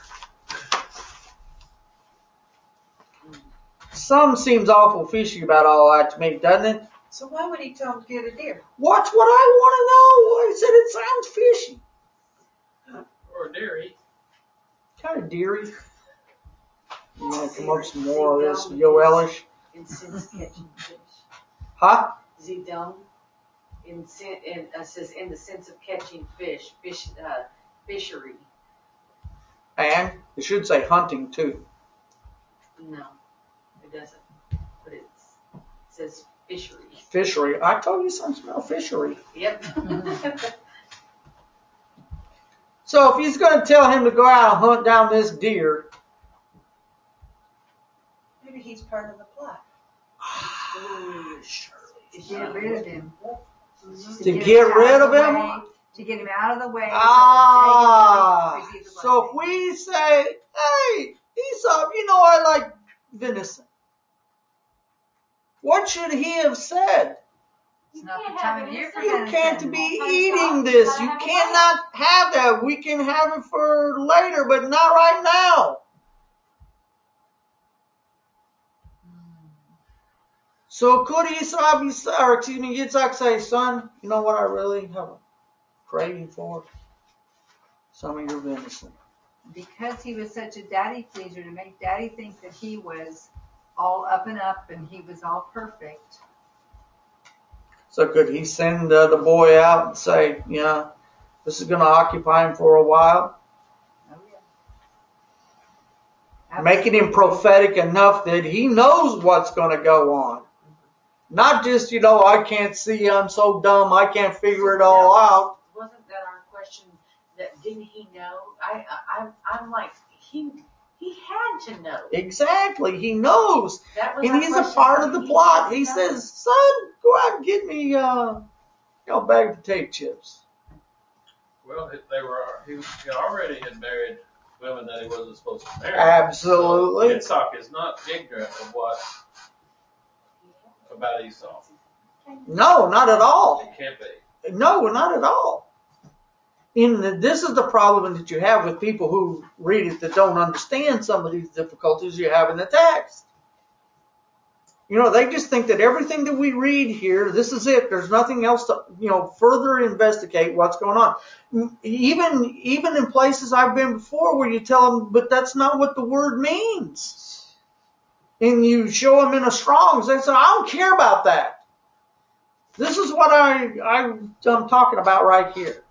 some seems awful fishy about all that to me, doesn't it? So why would he tell him to get a deer? What's what I want to know? I said it sounds fishy. Or a dairy. Kind of deary. You want to come up with some more of this Yoelish? In sense catching fish. Huh? Zidong. In sen- in uh, says in the sense of catching fish, fish uh, fishery. And it should say hunting too. No, it doesn't. But it's, it says fishery. Fishery. I told you something about fishery. Yep. So if he's going to tell him to go out and hunt down this deer, Maybe he's part of the plot. To get rid of him. to get rid of him. Way, to get him out of the way. Ah, So, that Jacob so if we say, hey, Esau, you know I like venison. What should he have said? it's not the time of year for You venison. can't be eating this. You cannot have that. We can have it for later, but not right now. So could Esau be, or excuse me, Yitzhak say, son, you know what I really have a craving for? Some of your venison. Because he was such a daddy pleaser to make daddy think that he was all up and up and he was all perfect. So could he send uh, the boy out and say, yeah, this is going to occupy him for a while? Oh, yeah. making him prophetic enough that he knows what's going to go on. Not just, you know, I can't see, I'm so dumb, I can't figure it all out. Wasn't that our question? That didn't he know? I, I I'm I'm like he he had to know. Exactly, he knows, That was and our he's a question. part of the He plot. had to He know. says, "Son, go out and get me, uh, you know, a bag of potato chips." Well, they were, he, he already had married women that he wasn't supposed to marry. Absolutely. So Yitzhak is not ignorant of what, about Esau. No, not at all. It can't be. No, not at all. In the, this is the problem that you have with people who read it that don't understand some of these difficulties you have in the text. You know, they just think that everything that we read here, this is it. There's nothing else to, you know, further investigate what's going on. Even, even in places I've been before where you tell them, but that's not what the word means. And you show them in a Strong's, they say, I don't care about that. This is what I, I, I'm talking about right here.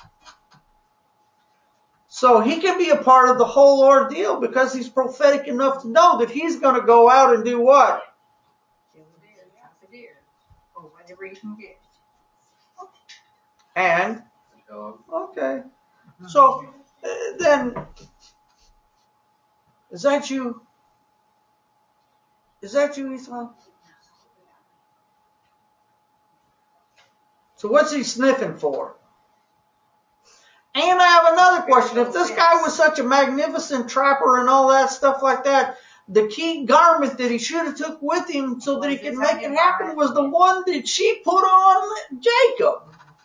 So he can be a part of the whole ordeal because he's prophetic enough to know that he's going to go out and do what? Kill a deer, chop a deer, or whatever you can get. And, So, okay. So, uh, then, is that you? Is that you, Islam? So what's he sniffing for? And I have another question. If this guy was such a magnificent trapper and all that stuff like that, the key garment that he should have took with him so that he could make it happen was the one that she put on Jacob.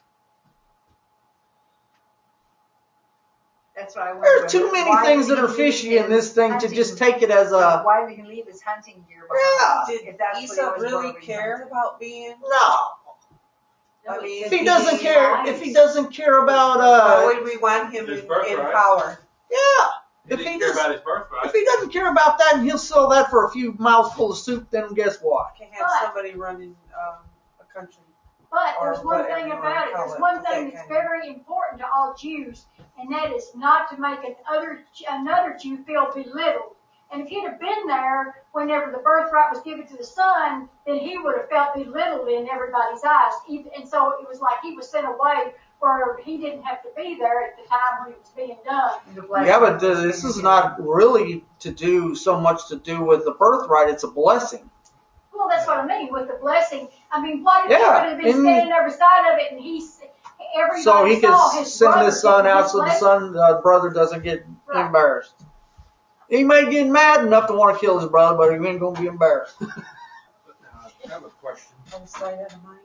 That's what I wonder. There are too many Why things did that are he fishy leave in this his thing to hunting- just take it as a, Why did he leave his hunting gear behind? Did If that's what he Esau always really wanted to care hunt. about being? no. I mean, If he doesn't care, if he doesn't care about, why uh, would we want him His in, in birthright. power? yeah. He If didn't he care does, about his birthright. if he doesn't care about that and he'll sell that for a few mouthfuls of soup, then guess what? Can't have But- somebody running um, a country. But Or there's one whatever thing you wanna about it. call There's it, one that thing that's kind of- very important to all Jews, and that is not to make another another Jew feel belittled. And if he'd have been there whenever the birthright was given to the son, then he would have felt belittled in everybody's eyes. Even- And so it was like he was sent away where he didn't have to be there at the time when it was being done. The blessing Yeah, but was this is given. not really to do so much to do with the birthright. It's a blessing. Well, that's what I mean with the blessing. I mean, what if Yeah, he would have been and- standing over side of it and he's everybody So he saw can his send brother his son getting out his so the blessing? son, uh, brother doesn't get Right. embarrassed. He may get mad enough to want to kill his brother, but he ain't going to be embarrassed. uh, I have a question. Out of sight, out of mind.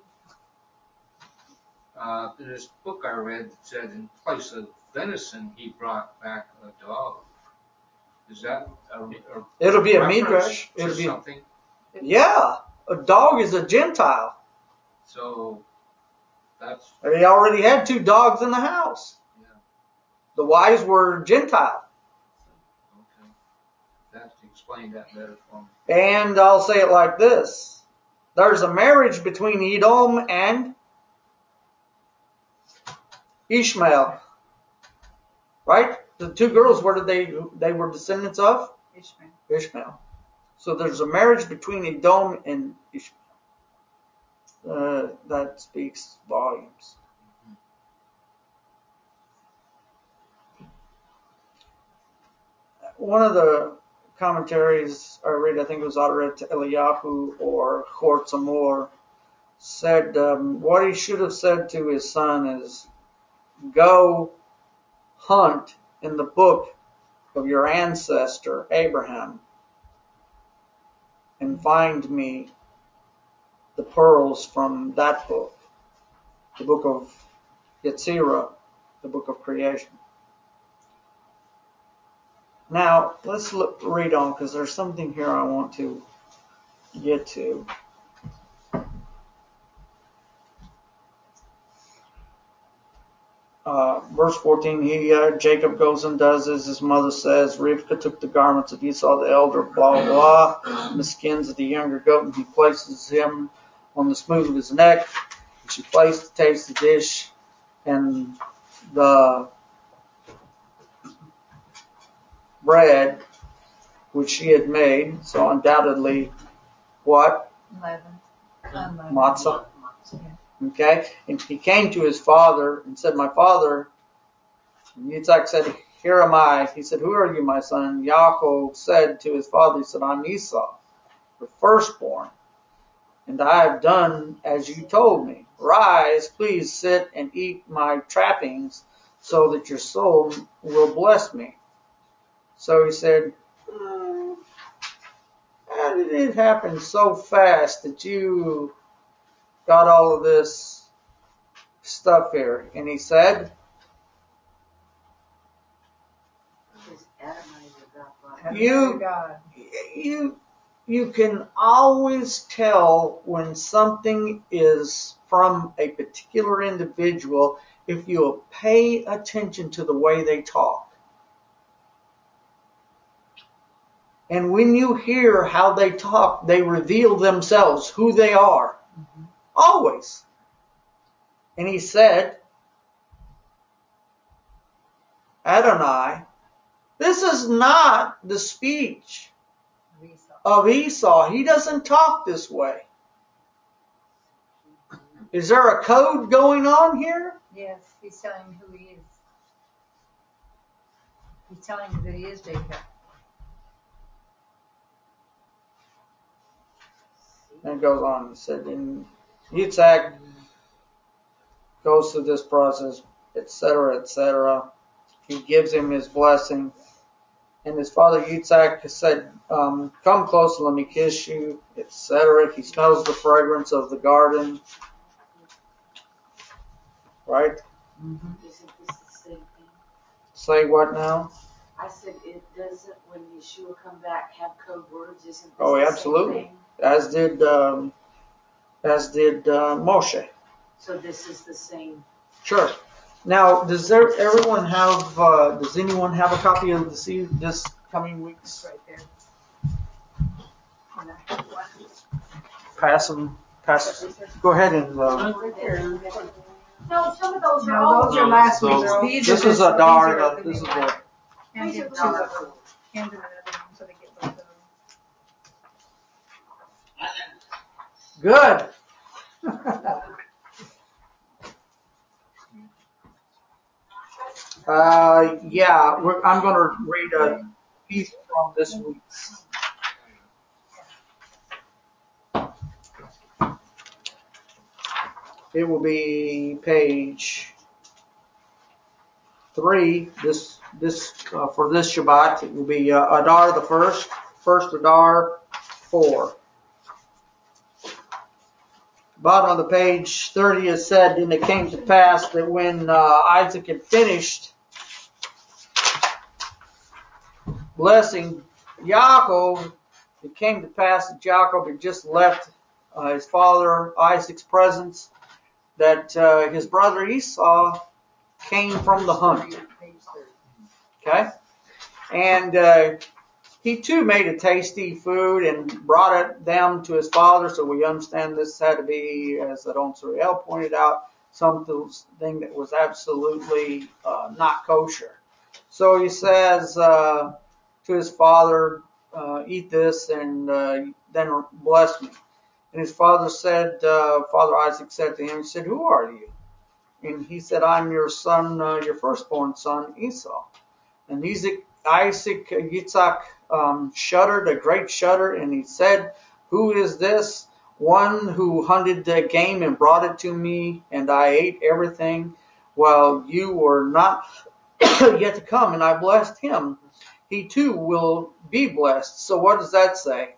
Uh, in this book I read, it said in place of venison, he brought back a dog. Is that a, a It'll be a reference midrash. to It'll be, something? yeah, a dog is a Gentile. So that's He already had two dogs in the house. yeah. The wives were Gentile. Okay. That explained that better for me. And I'll say it like this. There's a marriage between Edom and Ishmael. Right? The two girls, where did they, they were descendants of? Ishmael. Ishmael. So there's a marriage between Edom and Ishmael. Uh, that speaks volumes. One of the commentaries I read, I think it was Adret Eliyahu or Chortzamor, said um, what he should have said to his son is, go hunt in the book of your ancestor Abraham and find me the pearls from that book, the book of Yetzirah, the book of creation. Now, let's look, read on, because there's something here I want to get to. Uh, verse fourteen, he, uh, Jacob goes and does as his mother says. Rivka took the garments of Esau the elder, blah, blah, blah, and the skins of the younger goat, and he places him on the smooth of his neck. And she placed the tasty dish and the bread which she had made. So undoubtedly, what? Eleven. Unleavened. Matzah. Okay? And he came to his father and said, my father, and Yitzhak said, here am I. He said, who are you, my son? And Yaakov said to his father, he said, I'm Esau, the firstborn. And I have done as you told me. Rise, please sit and eat my trappings so that your soul will bless me. So he said, mm, how did it happen so fast that you got all of this stuff here? And he said, you, you, you can always tell when something is from a particular individual if you pay attention to the way they talk. And when you hear how they talk, they reveal themselves, who they are. Mm-hmm. Always. And he said, Adonai, this is not the speech of Esau. He doesn't talk this way. Is there a code going on here? Yes, he's telling him who he is. He's telling him that he is Jacob. And it goes on. He said, and Yitzhak goes through this process, et cetera, et cetera. He gives him his blessing. And his father Yitzhak said, um, come close, let me kiss you, et cetera. He smells the fragrance of the garden. Right? Mm-hmm. Isn't this the same thing? Say what now? I said, it doesn't, when Yeshua come back, have code words? Isn't this oh, the absolutely. same thing? As did, um, as did uh, Moshe. So this is the same. Sure. Now, does there, everyone have, uh, does anyone have a copy of this, this coming week's? Right there. Pass them, pass, go ahead and, uh, No, some of those are No, old. those are last so week's. These this are is the- a dar, these are uh, the this is new a, ones. Hand These it are to the them. old. Hand it to them so they get both of them. good. uh, yeah, we're, I'm going to read a piece from this week's. It will be page three. This this uh, for this Shabbat, it will be uh, Adar the first, first Adar four. Bottom of the page thirty is said, and it came to pass that when uh, Isaac had finished blessing Yaakov, it came to pass that Jacob had just left uh, his father Isaac's presence, that uh, his brother Esau came from the hunt. Okay? And uh, he too made a tasty food and brought it them to his father, so we understand this had to be, as Adon Suriel pointed out, something that was absolutely uh, not kosher. So he says uh, to his father, uh, eat this and uh, then bless me. And his father said, uh, Father Isaac said to him, he said, who are you? And he said, I'm your son, uh, your firstborn son, Esau. And Isaac, Isaac Yitzhak um, shuddered, a great shudder, and he said, who is this? One who hunted the game and brought it to me, and I ate everything while you were not yet to come, and I blessed him. He too will be blessed. So what does that say?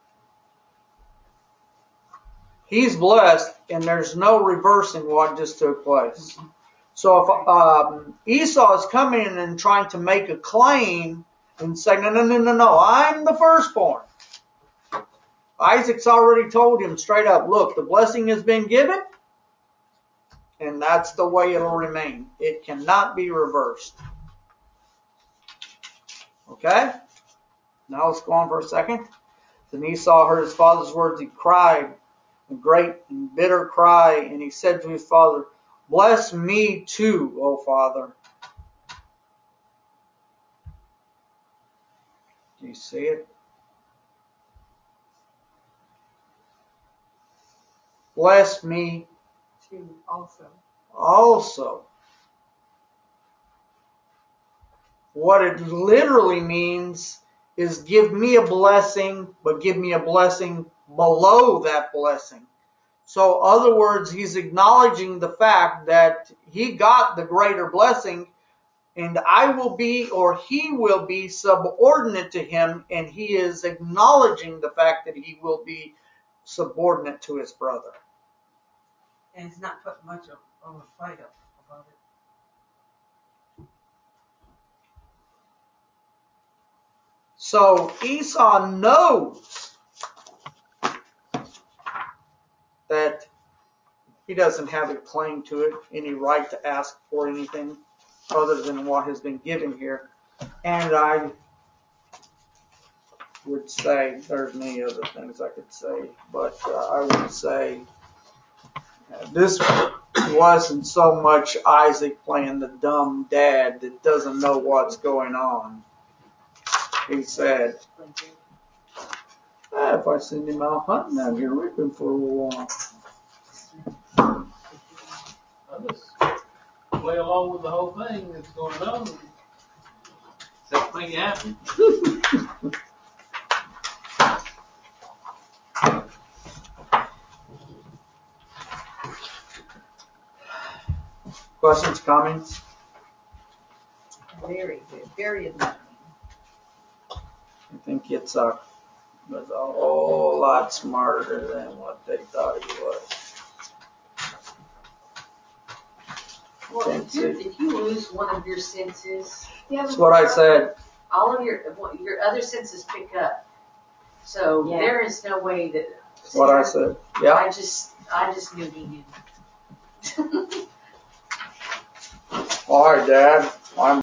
He's blessed, and there's no reversing what just took place. So if um, Esau is coming in and trying to make a claim and say, no, no, no, no, no, I'm the firstborn. Isaac's already told him straight up, look, the blessing has been given, and that's the way it'll remain. It cannot be reversed. Okay? Now let's go on for a second. Then Esau heard his father's words. He cried a great and bitter cry, and he said to his father, bless me too, O father. You see it? Bless me Two also. also. What it literally means is give me a blessing, but give me a blessing below that blessing. So, in other words, he's acknowledging the fact that he got the greater blessing, and I will be, or he will be, subordinate to him, and he is acknowledging the fact that he will be subordinate to his brother. And he's not putting much of, of a fight up about it. So Esau knows that he doesn't have a claim to it, any right to ask for anything other than what has been given here. And I would say, there's many other things I could say, but uh, I would say uh, this wasn't so much Isaac playing the dumb dad that doesn't know what's going on. He said, ah, if I send him out hunting out here with him for a while. I just play along with the whole thing that's going on. That thing happened. Questions, comments? Very good. Very enlightening. I think it's a, was a whole lot smarter than what they thought he was. Well, if you, if you lose one of your senses, That's what I said. all of your your other senses pick up. So Yeah. there is no way that. That's what I said. Yeah. I just I just knew he knew. All right, Dad. I'm